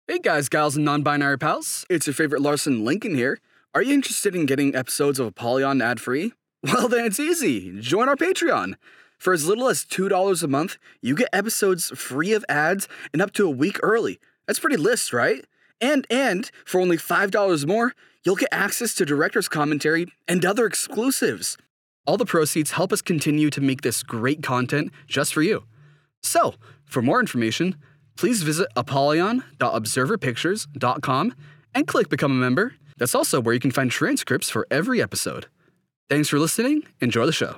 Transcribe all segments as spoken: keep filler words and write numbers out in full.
Hey guys, gals, and non-binary pals. It's your favorite Larson Lincoln here. Are you interested in getting episodes of Apollyon ad-free? Well, then it's easy. Join our Patreon. For as little as two dollars a month, you get episodes free of ads and up to a week early. That's pretty list, right? And, and, for only five dollars more, you'll get access to director's commentary and other exclusives. All the proceeds help us continue to make this great content just for you. So, for more information, please visit apollyon dot observer pictures dot com and click Become a Member. That's also where you can find transcripts for every episode. Thanks for listening. Enjoy the show.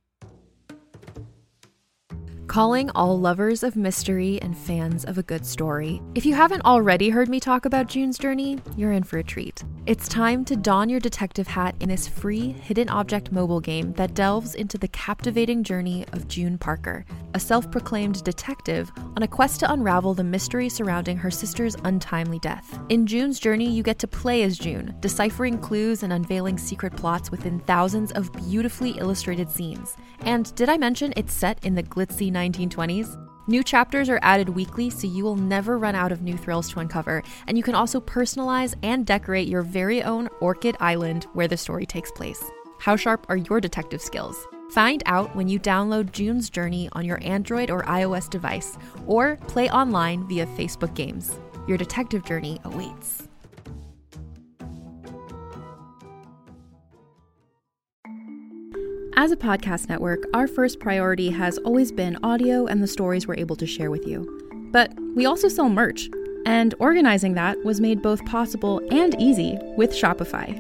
Calling all lovers of mystery and fans of a good story. If you haven't already heard me talk about June's Journey, you're in for a treat. It's time to don your detective hat in this free hidden object mobile game that delves into the captivating journey of June Parker, a self-proclaimed detective on a quest to unravel the mystery surrounding her sister's untimely death. In June's Journey, you get to play as June, deciphering clues and unveiling secret plots within thousands of beautifully illustrated scenes. And did I mention it's set in the glitzy nineteen twenties? New chapters are added weekly, so you will never run out of new thrills to uncover, and you can also personalize and decorate your very own Orchid Island where the story takes place. How sharp are your detective skills? Find out when you download June's Journey on your Android or iOS device, or play online via Facebook Games. Your detective journey awaits. As a podcast network, our first priority has always been audio and the stories we're able to share with you. But we also sell merch, and organizing that was made both possible and easy with Shopify.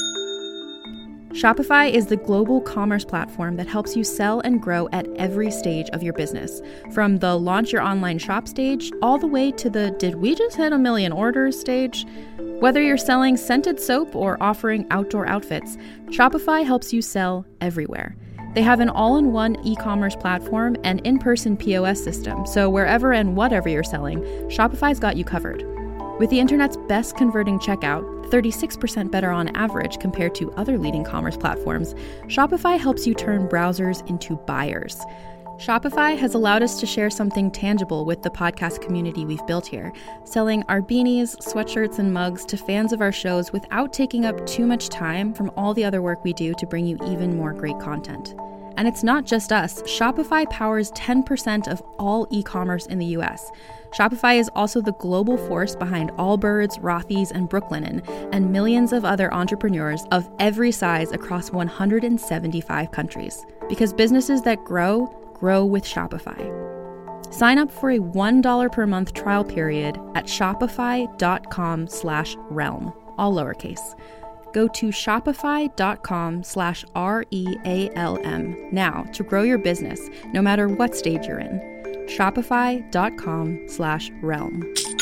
Shopify is the global commerce platform that helps you sell and grow at every stage of your business, from the launch your online shop stage all the way to the did we just hit a million orders stage. Whether you're selling scented soap or offering outdoor outfits, Shopify helps you sell everywhere. They have an all-in-one e-commerce platform and in-person P O S system, so wherever and whatever you're selling, Shopify's got you covered. With the internet's best converting checkout, thirty-six percent better on average compared to other leading commerce platforms, Shopify helps you turn browsers into buyers. Shopify has allowed us to share something tangible with the podcast community we've built here, selling our beanies, sweatshirts, and mugs to fans of our shows without taking up too much time from all the other work we do to bring you even more great content. And it's not just us. Shopify powers ten percent of all e-commerce in the U S. Shopify is also the global force behind Allbirds, Rothy's, and Brooklinen, and millions of other entrepreneurs of every size across one hundred seventy-five countries. Because businesses that grow, grow with Shopify. Sign up for a one dollar per month trial period at shopify.com slash realm, all lowercase. Go to shopify.com slash R-E-A-L-M now to grow your business, no matter what stage you're in. Shopify.com slash realm.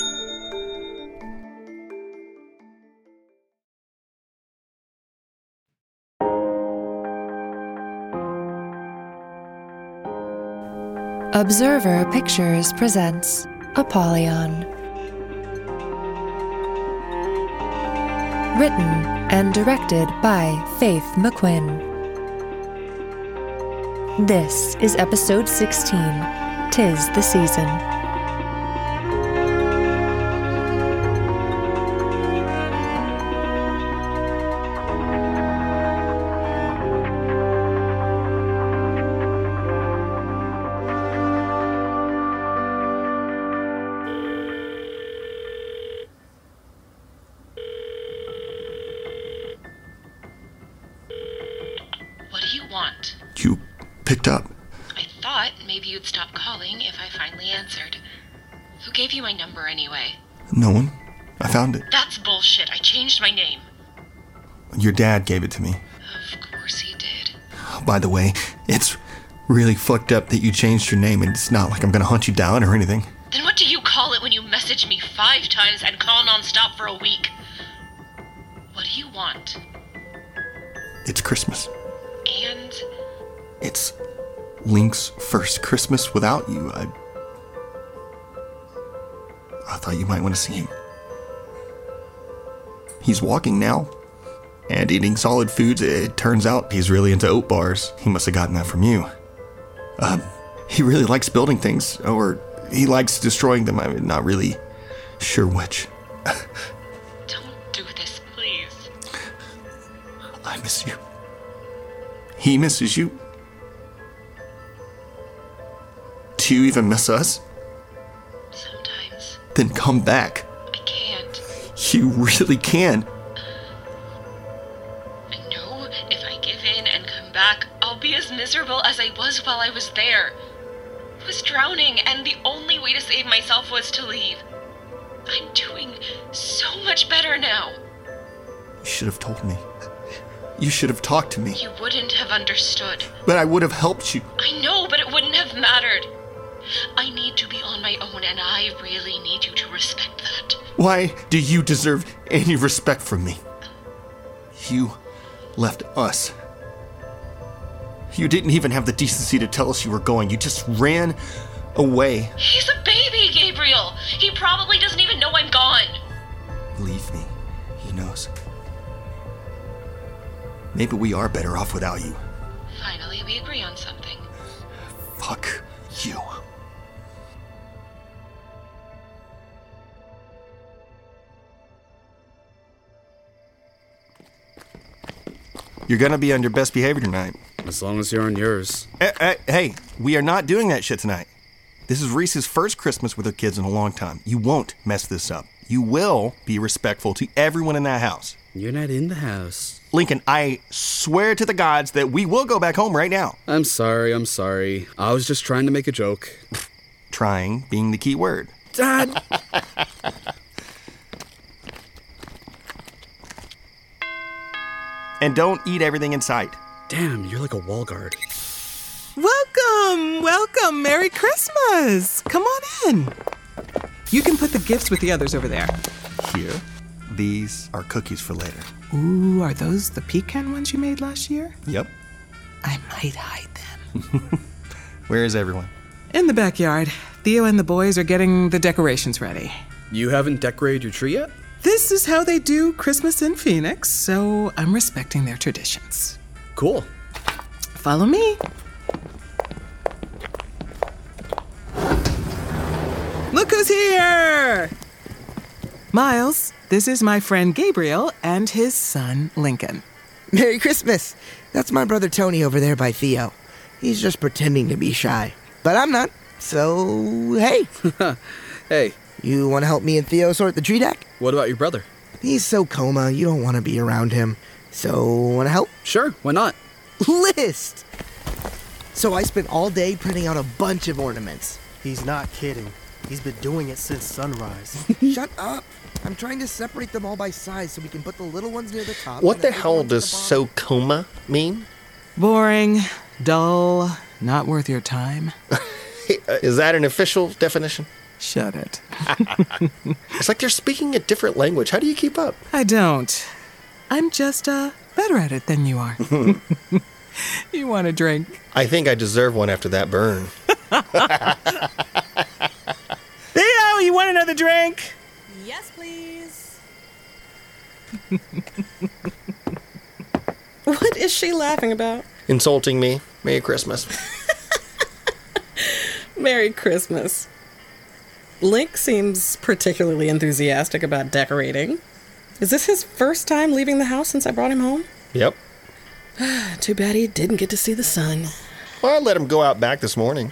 Observer Pictures presents Apollyon. Written and directed by Faith McQuinn. This is episode sixteen, 'Tis the Season. You picked up. I thought maybe you'd stop calling if I finally answered. Who gave you my number anyway? No one. I found it. That's bullshit. I changed my name. Your dad gave it to me. Of course he did. Oh, by the way, it's really fucked up that you changed your name, and it's not like I'm gonna hunt you down or anything. Then what do you call it when you message me five times and call nonstop for a week? What do you want? It's Christmas. And? It's Link's first Christmas without you. I... I thought you might want to see him. He's walking now, and eating solid foods. It turns out he's really into oat bars. He must have gotten that from you. Um, he really likes building things, or he likes destroying them. I mean, not really. Sure, witch. Don't do this, please. I miss you. He misses you. Do you even miss us? Sometimes. Then come back. I can't. You really can. I know if I give in and come back, I'll be as miserable as I was while I was there. I was drowning, and the only way to save myself was to leave. I'm doing so much better now. You should have told me. You should have talked to me. You wouldn't have understood. But I would have helped you. I know, but it wouldn't have mattered. I need to be on my own, and I really need you to respect that. Why do you deserve any respect from me? You left us. You didn't even have the decency to tell us you were going. You just ran away. He's a baby, Gabriel. He probably doesn't even know I'm gone. Believe me, he knows. Maybe we are better off without you. Finally, we agree on something. Fuck you. You're gonna be on your best behavior tonight. As long as you're on yours. Hey, hey, hey, we are not doing that shit tonight. This is Reese's first Christmas with her kids in a long time. You won't mess this up. You will be respectful to everyone in that house. You're not in the house. Lincoln, I swear to the gods that we will go back home right now. I'm sorry, I'm sorry. I was just trying to make a joke. Trying being the key word. Dad! And don't eat everything in sight. Damn, you're like a wall guard. Welcome, welcome, Merry Christmas. Come on in. You can put the gifts with the others over there. Here, these are cookies for later. Ooh, are those the pecan ones you made last year? Yep. I might hide them. Where is everyone? In the backyard. Theo and the boys are getting the decorations ready. You haven't decorated your tree yet? This is how they do Christmas in Phoenix, so I'm respecting their traditions. Cool. Follow me. Look who's here! Miles, this is my friend Gabriel and his son Lincoln. Merry Christmas! That's my brother Tony over there by Theo. He's just pretending to be shy. But I'm not. So, hey. Hey. You want to help me and Theo sort the tree deck? What about your brother? He's so coma, you don't want to be around him. So, want to help? Sure, why not? List! So I spent all day printing out a bunch of ornaments. He's not kidding. He's been doing it since sunrise. Shut up! I'm trying to separate them all by size so we can put the little ones near the top. What and the big hell ones at does the bottom. Socoma mean? Boring, dull, not worth your time. Is that an official definition? Shut it. It's like they're speaking a different language. How do you keep up? I don't. I'm just, uh, better at it than you are. You want a drink? I think I deserve one after that burn. Theo, you want another drink? Yes, please. What is she laughing about? Insulting me. Merry Christmas. Merry Christmas. Link seems particularly enthusiastic about decorating. Is this his first time leaving the house since I brought him home? Yep. Too bad he didn't get to see the sun. Well, I let him go out back this morning.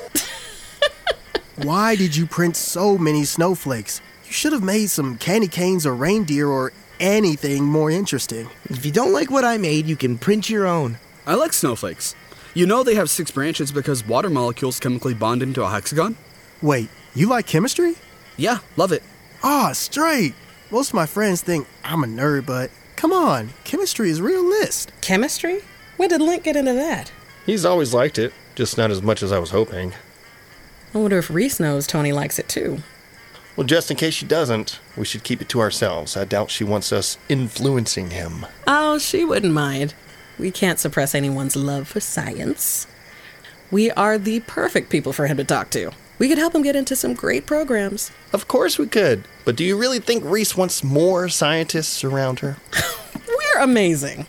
Why did you print so many snowflakes? You should have made some candy canes or reindeer or anything more interesting. If you don't like what I made, you can print your own. I like snowflakes. You know they have six branches because water molecules chemically bond into a hexagon? Wait, you like chemistry? Yeah, love it. Ah, straight. Most of my friends think I'm a nerd, but come on, chemistry is realist. Chemistry? When did Link get into that? He's always liked it, just not as much as I was hoping. I wonder if Reese knows Tony likes it too. Well, just in case she doesn't, we should keep it to ourselves. I doubt she wants us influencing him. Oh, she wouldn't mind. We can't suppress anyone's love for science. We are the perfect people for him to talk to. We could help him get into some great programs. Of course we could. But do you really think Reese wants more scientists around her? We're amazing.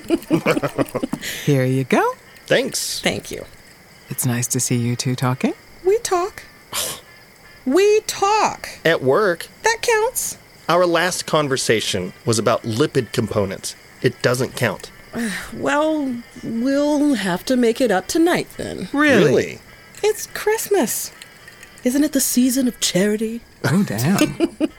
Here you go. Thanks. Thank you. It's nice to see you two talking. We talk. We talk. At work? That counts. Our last conversation was about lipid components. It doesn't count. Well, we'll have to make it up tonight then. Really? Really? It's Christmas. Isn't it the season of charity? Oh, damn.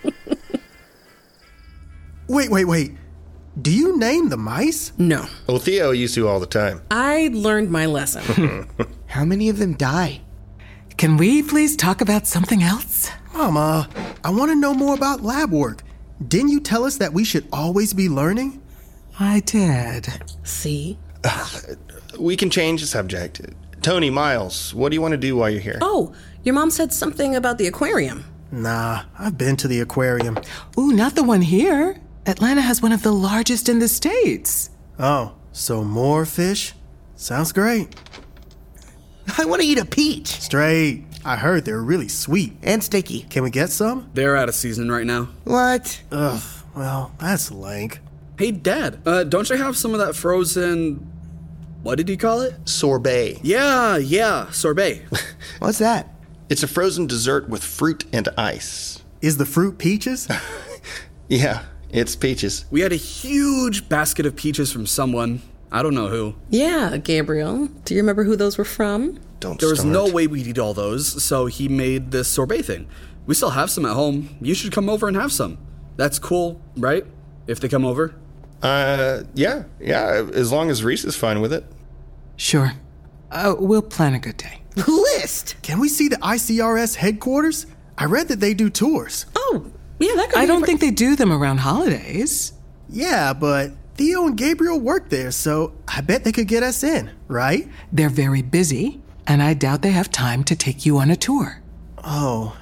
Wait, wait, wait. Do you name the mice? No. Well, Theo used to all the time. I learned my lesson. How many of them die? Can we please talk about something else? Mama, I want to know more about lab work. Didn't you tell us that we should always be learning? I did. See? We can change the subject. Tony, Miles, what do you want to do while you're here? Oh, your mom said something about the aquarium. Nah, I've been to the aquarium. Ooh, not the one here. Atlanta has one of the largest in the States. Oh, so more fish? Sounds great. I want to eat a peach. Straight. I heard they're really sweet. And sticky. Can we get some? They're out of season right now. What? Ugh, well, that's lank. Hey, Dad, uh, don't you have some of that frozen... What did you call it? Sorbet. Yeah, yeah, sorbet. What's that? It's a frozen dessert with fruit and ice. Is the fruit peaches? Yeah, it's peaches. We had a huge basket of peaches from someone. I don't know who. Yeah, Gabriel. Do you remember who those were from? Don't There was start. no way we'd eat all those, so he made this sorbet thing. We still have some at home. You should come over and have some. That's cool, right? If they come over. Uh, yeah, yeah, as long as Reese is fine with it. Sure. Uh, we'll plan a good day. List! Can we see the I C R S headquarters? I read that they do tours. Oh, yeah, that could I be don't a- think they do them around holidays. Yeah, but Theo and Gabriel work there, so I bet they could get us in, right? They're very busy, and I doubt they have time to take you on a tour. Oh.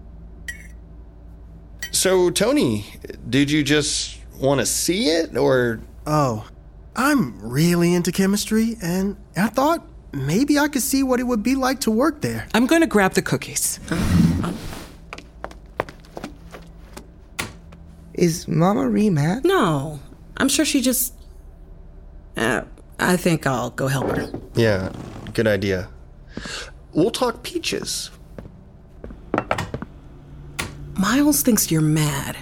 So, Tony, did you just want to see it, or... Oh. I'm really into chemistry, and I thought maybe I could see what it would be like to work there. I'm going to grab the cookies. Is Mama Ree mad? No, I'm sure she just... Uh, I think I'll go help her. Yeah, good idea. We'll talk peaches. Miles thinks you're mad.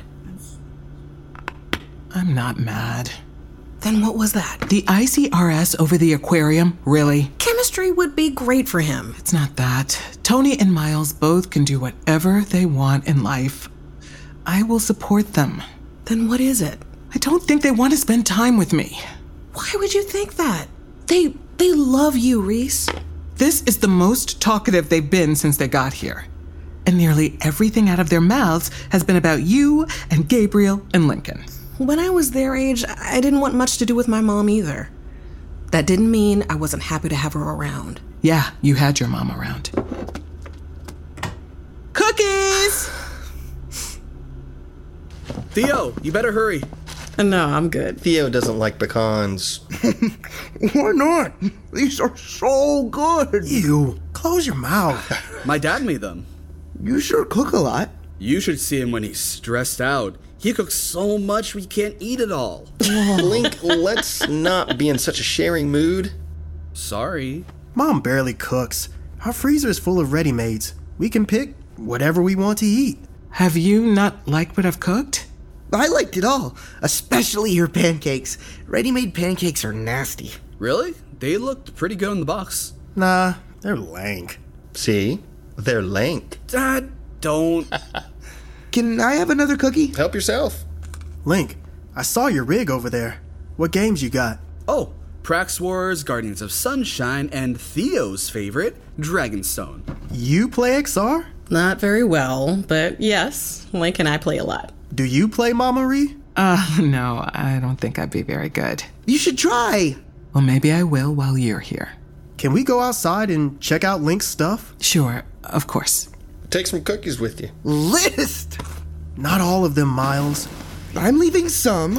I'm not mad. Then what was that? The I C R S over the aquarium? Really? Chemistry would be great for him. It's not that. Tony and Miles both can do whatever they want in life. I will support them. Then what is it? I don't think they want to spend time with me. Why would you think that? They they love you, Reese. This is the most talkative they've been since they got here. And nearly everything out of their mouths has been about you and Gabriel and Lincoln. When I was their age, I didn't want much to do with my mom either. That didn't mean I wasn't happy to have her around. Yeah, you had your mom around. Cookies! Theo, you better hurry. No, I'm good. Theo doesn't like pecans. Why not? These are so good. Ew, close your mouth. My dad made them. You sure cook a lot. You should see him when he's stressed out. He cooks so much we can't eat it all. Link, let's not be in such a sharing mood. Sorry. Mom barely cooks. Our freezer is full of ready-mades. We can pick whatever we want to eat. Have you not liked what I've cooked? I liked it all, especially your pancakes. Ready-made pancakes are nasty. Really? They looked pretty good in the box. Nah, they're lank. See? They're lank. Dad, don't. Can I have another cookie? Help yourself. Link, I saw your rig over there. What games you got? Oh, Prax Wars, Guardians of Sunshine, and Theo's favorite, Dragonstone. You play X R? Not very well, but yes, Link and I play a lot. Do you play Mama Ree? Uh, no, I don't think I'd be very good. You should try. Well, maybe I will while you're here. Can we go outside and check out Link's stuff? Sure, of course. Take some cookies with you. List! Not all of them, Miles. I'm leaving some.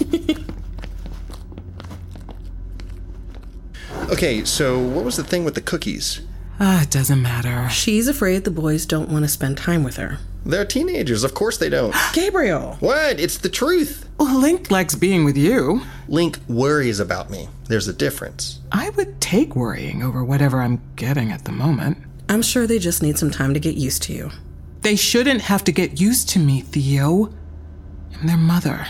Okay, so what was the thing with the cookies? Ah, it doesn't matter. She's afraid the boys don't want to spend time with her. They're teenagers, of course they don't. Gabriel! What? It's the truth. Well, Link likes being with you. Link worries about me. There's a difference. I would take worrying over whatever I'm getting at the moment. I'm sure they just need some time to get used to you. They shouldn't have to get used to me, Theo. I'm their mother.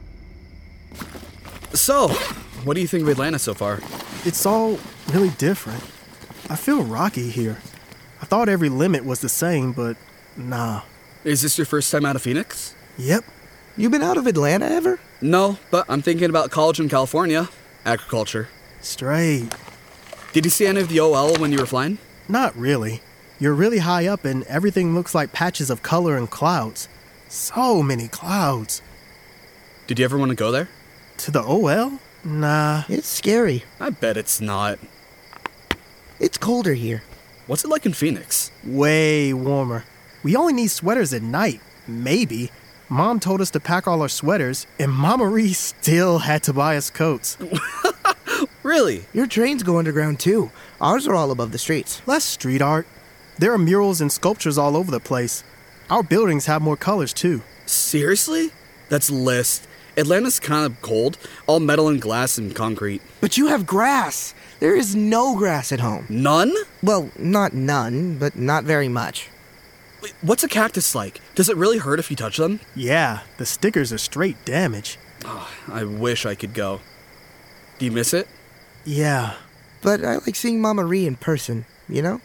So, what do you think of Atlanta so far? It's all really different. I feel rocky here. I thought every limit was the same, but nah. Is this your first time out of Phoenix? Yep. You been out of Atlanta ever? No, but I'm thinking about college in California. Agriculture. Straight. Did you see any of the O L when you were flying? Not really. You're really high up and everything looks like patches of color and clouds. So many clouds. Did you ever want to go there? To the O L? Nah. It's scary. I bet it's not. It's colder here. What's it like in Phoenix? Way warmer. We only need sweaters at night. Maybe. Mom told us to pack all our sweaters, and Mama Ree still had to buy us coats. Really? Your trains go underground too. Ours are all above the streets. Less street art. There are murals and sculptures all over the place. Our buildings have more colors too. Seriously? That's list. Atlanta's kind of cold, all metal and glass and concrete. But you have grass. There is no grass at home. None? Well, not none, but not very much. Wait, what's a cactus like? Does it really hurt if you touch them? Yeah, the stickers are straight damage. Oh, I wish I could go. Do you miss it? Yeah. But I like seeing Mama Ree in person, you know?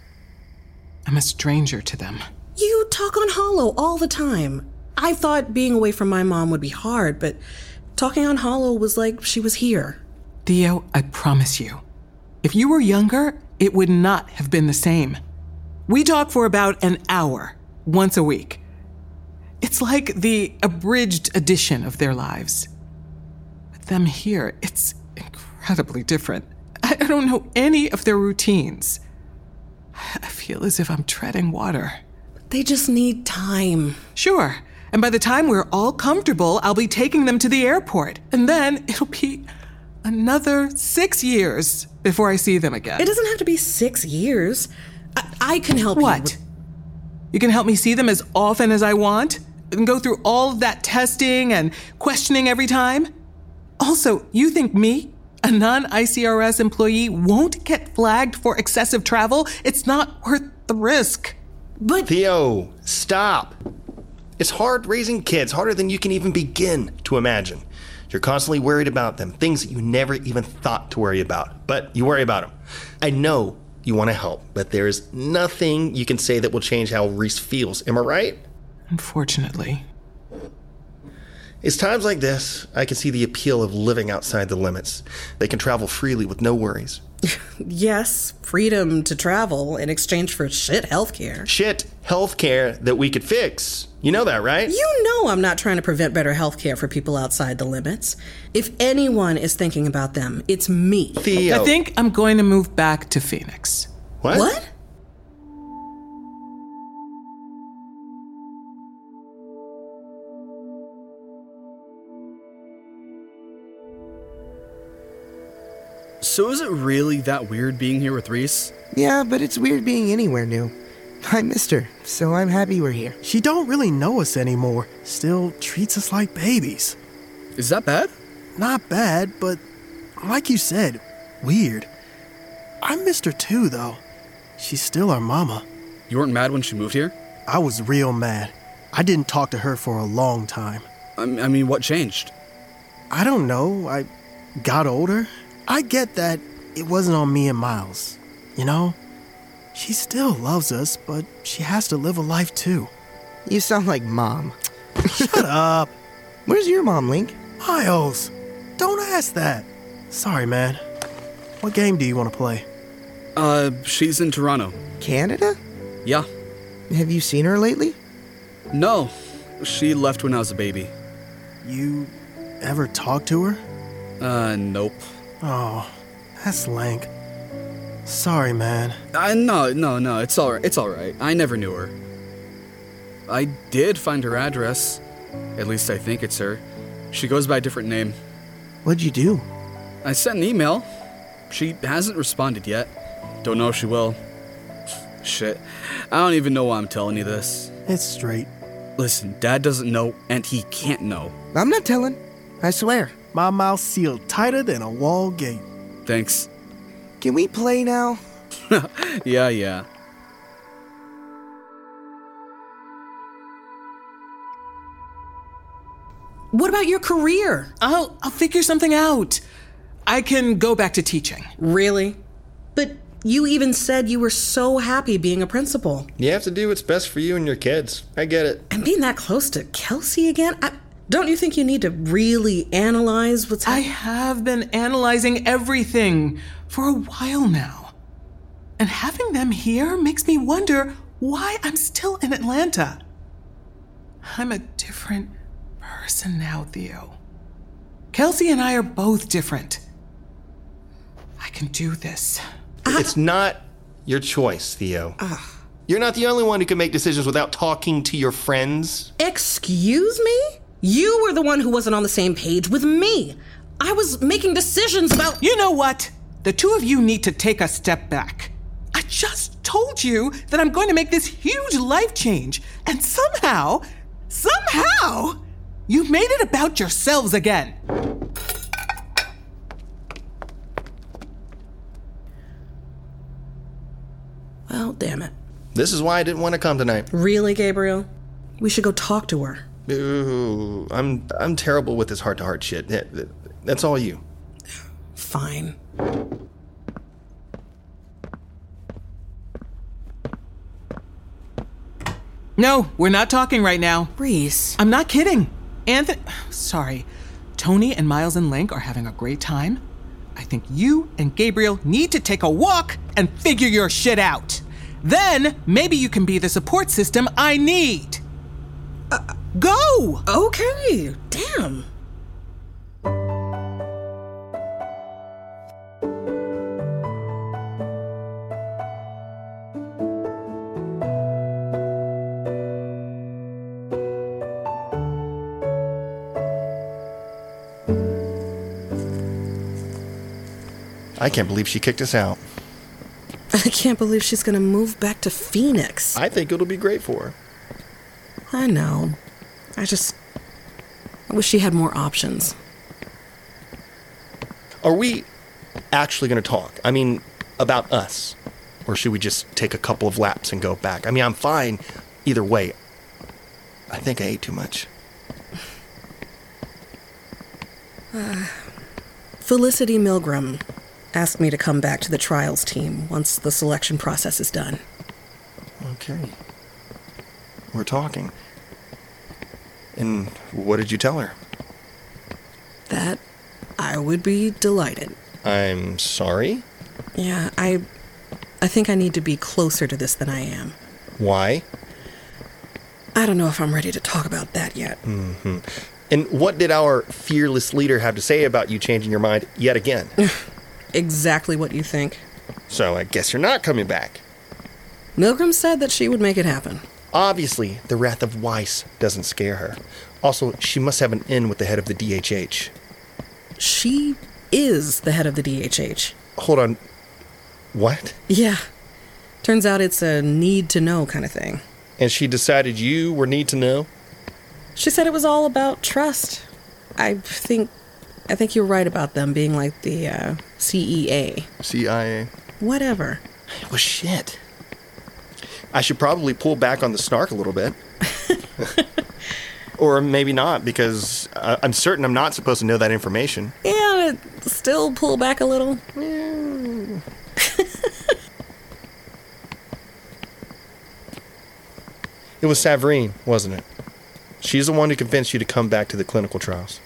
I'm a stranger to them. You talk on Hollow all the time. I thought being away from my mom would be hard, but talking on Hollow was like she was here. Theo, I promise you, if you were younger, it would not have been the same. We talk for about an hour, once a week. It's like the abridged edition of their lives. With them here, it's incredibly different. I don't know any of their routines. I feel as if I'm treading water. They just need time. Sure. And by the time we're all comfortable, I'll be taking them to the airport. And then it'll be another six years before I see them again. It doesn't have to be six years. I, I can help what? you. What? You can help me see them as often as I want? And go through all of that testing and questioning every time? Also, you think me, a non-I C R S employee, won't get flagged for excessive travel? It's not worth the risk. But Theo, stop. It's hard raising kids, harder than you can even begin to imagine. You're constantly worried about them, things that you never even thought to worry about, but you worry about them. I know you want to help, but there is nothing you can say that will change how Reese feels. Am I right? Unfortunately. It's times like this I can see the appeal of living outside the limits. They can travel freely with no worries. Yes, freedom to travel in exchange for shit healthcare. Shit healthcare that we could fix. You know that, right? You know I'm not trying to prevent better healthcare for people outside the limits. If anyone is thinking about them, it's me. Theo. I think I'm going to move back to Phoenix. What? What? So is it really that weird being here with Reese? Yeah, but it's weird being anywhere new. I missed her, so I'm happy we're here. She don't really know us anymore. Still treats us like babies. Is that bad? Not bad, but like you said, weird. I missed her too, though. She's still our mama. You weren't mad when she moved here? I was real mad. I didn't talk to her for a long time. I I mean, what changed? I don't know. I got older. I get that it wasn't on me and Miles, you know? She still loves us, but she has to live a life too. You sound like Mom. Shut up. Where's your mom, Link? Miles, don't ask that. Sorry, man. What game do you want to play? Uh, she's in Toronto. Canada? Yeah. Have you seen her lately? No. She left when I was a baby. You ever talk to her? Uh, nope. Oh, that's lank. Sorry, man. Uh, no, no, no, it's alright, it's alright. I never knew her. I did find her address. At least I think it's her. She goes by a different name. What'd you do? I sent an email. She hasn't responded yet. Don't know if she will. Shit. I don't even know why I'm telling you this. It's straight. Listen, Dad doesn't know, and he can't know. I'm not telling. I swear. My mouth sealed tighter than a wall gate. Thanks. Can we play now? Yeah, yeah. What about your career? I'll, I'll figure something out. I can go back to teaching. Really? But you even said you were so happy being a principal. You have to do what's best for you and your kids. I get it. And being that close to Kelsey again? I, don't you think you need to really analyze what's happening? I have been analyzing everything for a while now. And having them here makes me wonder why I'm still in Atlanta. I'm a different person now, Theo. Kelsey and I are both different. I can do this. It's not your choice, Theo. Uh, You're not the only one who can make decisions without talking to your friends. Excuse me? You were the one who wasn't on the same page with me. I was making decisions about... You know what? The two of you need to take a step back. I just told you that I'm going to make this huge life change, and somehow, somehow, you've made it about yourselves again. Well, damn it. This is why I didn't want to come tonight. Really, Gabriel? We should go talk to her. Ooh, I'm I'm terrible with this heart-to-heart shit. That's all you. Fine. No, we're not talking right now. Reese. I'm not kidding. Anthony, sorry. Tony and Miles and Link are having a great time. I think you and Gabriel need to take a walk and figure your shit out. Then maybe you can be the support system I need. Uh, Go! Okay, damn. I can't believe she kicked us out. I can't believe she's gonna move back to Phoenix. I think it'll be great for her. I know. I just... I wish she had more options. Are we actually going to talk? I mean, about us? Or should we just take a couple of laps and go back? I mean, I'm fine either way. I think I ate too much. Uh, Felicity Milgram asked me to come back to the trials team once the selection process is done. Okay. We're talking. And what did you tell her? That I would be delighted. I'm sorry? Yeah, I I think I need to be closer to this than I am. Why? I don't know if I'm ready to talk about that yet. Mm-hmm. And what did our fearless leader have to say about you changing your mind yet again? Exactly what you think. So I guess you're not coming back. Milgram said that she would make it happen. Obviously, the wrath of Weiss doesn't scare her. Also, she must have an in with the head of the D H H. She is the head of the D H H. Hold on. What? Yeah. Turns out it's a need-to-know kind of thing. And she decided you were need to know? She said it was all about trust. I think... I think you're right about them being like the uh, C E A. C I A. Whatever. Well, shit. I should probably pull back on the snark a little bit. Or maybe not, because I'm certain I'm not supposed to know that information. Yeah, but still pull back a little. Yeah. It was Savarine, wasn't it? She's the one who convinced you to come back to the clinical trials.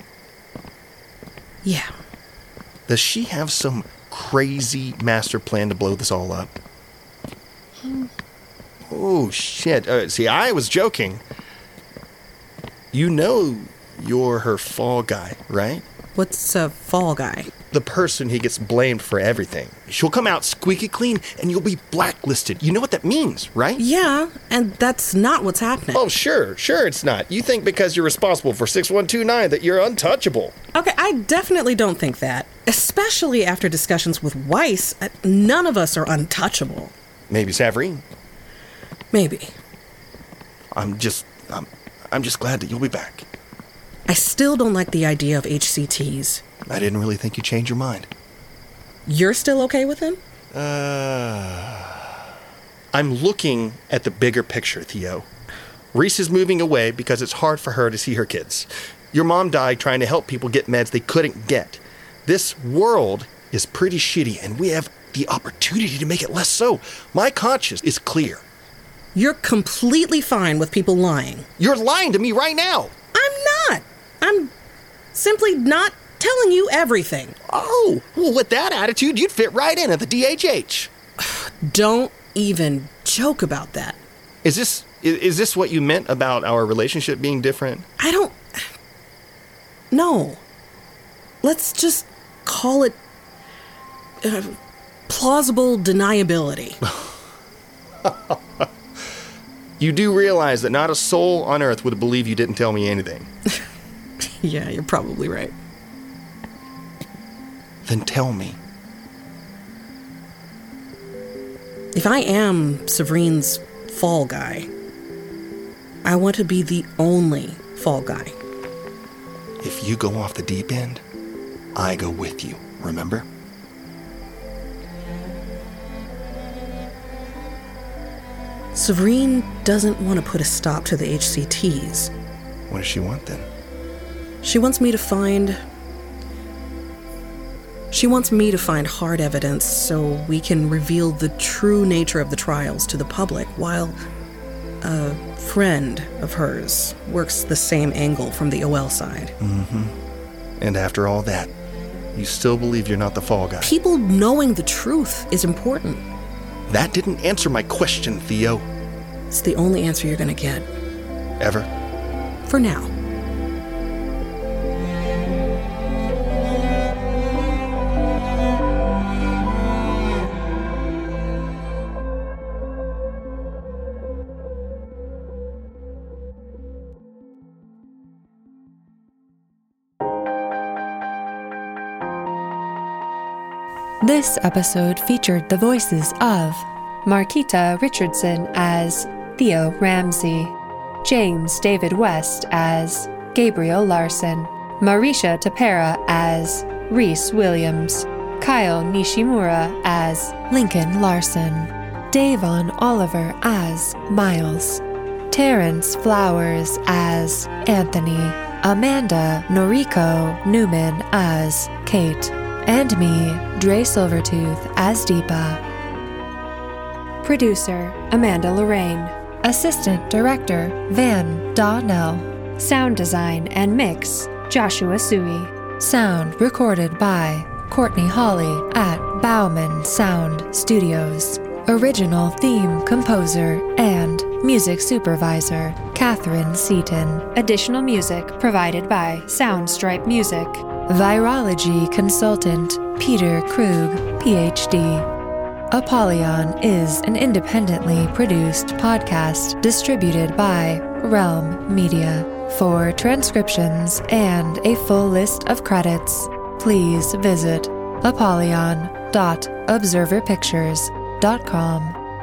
Yeah. Does she have some crazy master plan to blow this all up? Hmm. Oh, shit. Uh, see, I was joking. You know you're her fall guy, right? What's a fall guy? The person who gets blamed for everything. She'll come out squeaky clean and you'll be blacklisted. You know what that means, right? Yeah, and that's not what's happening. Oh, sure, sure it's not. You think because you're responsible for six one two nine that you're untouchable. Okay, I definitely don't think that. Especially after discussions with Weiss, none of us are untouchable. Maybe Savarine. Maybe. I'm just, I'm, I'm just glad that you'll be back. I still don't like the idea of H C Ts. I didn't really think you'd change your mind. You're still okay with him? Uh, I'm looking at the bigger picture, Theo. Reese is moving away because it's hard for her to see her kids. Your mom died trying to help people get meds they couldn't get. This world is pretty shitty, and we have the opportunity to make it less so. My conscience is clear. You're completely fine with people lying. You're lying to me right now. I'm not. I'm simply not telling you everything. Oh, well, with that attitude, you'd fit right in at the D H H. Don't even joke about that. Is this is, is this what you meant about our relationship being different? I don't... No. Let's just call it uh, plausible deniability. You do realize that not a soul on earth would believe you didn't tell me anything. Yeah, you're probably right. Then tell me. If I am Severine's fall guy, I want to be the only fall guy. If you go off the deep end, I go with you, remember? Severine doesn't want to put a stop to the H C Ts. What does she want then? She wants me to find... She wants me to find hard evidence so we can reveal the true nature of the trials to the public, while a friend of hers works the same angle from the O L side. Mm-hmm. And after all that, you still believe you're not the fall guy? People knowing the truth is important. That didn't answer my question, Theo. It's the only answer you're gonna get. Ever? For now. This episode featured the voices of Marquita Richardson as Theo Ramsey, James David West as Gabriel Larson, Marisha Tapera as Reese Williams, Kyle Nishimura as Lincoln Larson, Davon Oliver as Miles, Terrence Flowers as Anthony, Amanda Noriko Newman as Kate, and me, Dre Silvertooth, as Deepa. Producer, Amanda Lorraine. Assistant Director, Van Donnell. Sound design and mix, Joshua Sui. Sound recorded by Courtney Hawley at Bauman Sound Studios. Original theme composer and music supervisor, Catherine Seaton. Additional music provided by Soundstripe Music. Virology consultant, Peter Krug, P H D. Apollyon is an independently produced podcast distributed by Realm Media. For transcriptions and a full list of credits, please visit apollyon dot observer pictures dot com.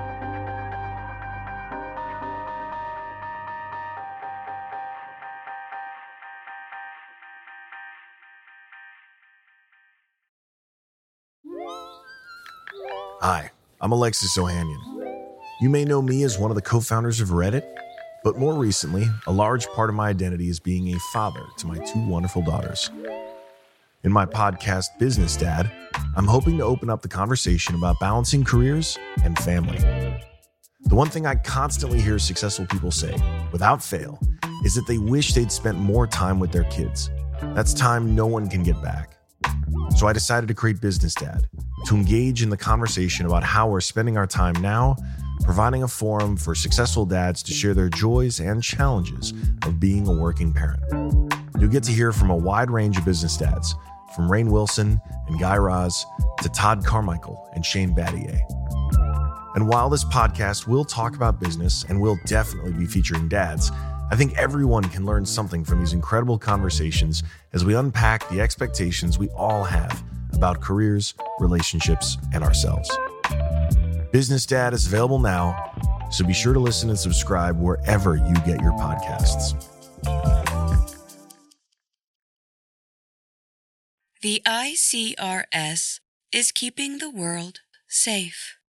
Hi, I'm Alexis Ohanian. You may know me as one of the co-founders of Reddit, but more recently, a large part of my identity is being a father to my two wonderful daughters. In my podcast, Business Dad, I'm hoping to open up the conversation about balancing careers and family. The one thing I constantly hear successful people say, without fail, is that they wish they'd spent more time with their kids. That's time no one can get back. So I decided to create Business Dad, to engage in the conversation about how we're spending our time now, providing a forum for successful dads to share their joys and challenges of being a working parent. You'll get to hear from a wide range of business dads, from Rainn Wilson and Guy Raz to Todd Carmichael and Shane Battier. And while this podcast will talk about business and will definitely be featuring dads, I think everyone can learn something from these incredible conversations as we unpack the expectations we all have about careers, relationships, and ourselves. Business Dad is available now, so be sure to listen and subscribe wherever you get your podcasts. The I C R S is keeping the world safe.